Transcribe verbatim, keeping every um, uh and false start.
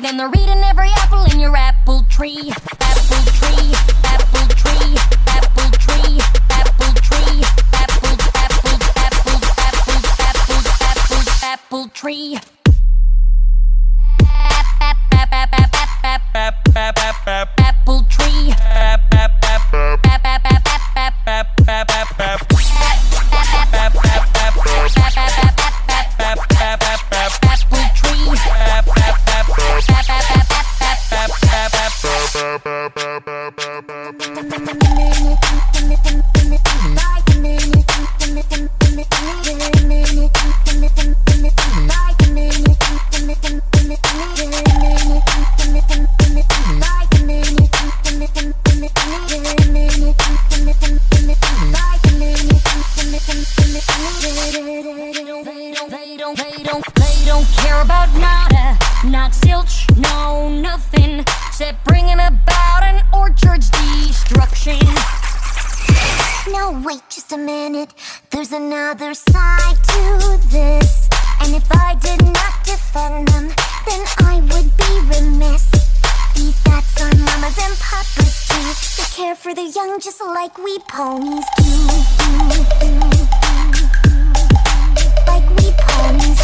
then they're eating every apple in your apple tree. Apple tree, apple tree, apple tree, apple tree, apple, apple, apple, apple, apple, apple, apple tree. Apple tree. They don't care about nada, not zilch, no nothing, except bringing about an orchard's destruction. No, wait just a minute, there's another side to this. And if I did not defend them, then I would be remiss. These bats are mamas and papas too. They care for the young just like we ponies do. Like we ponies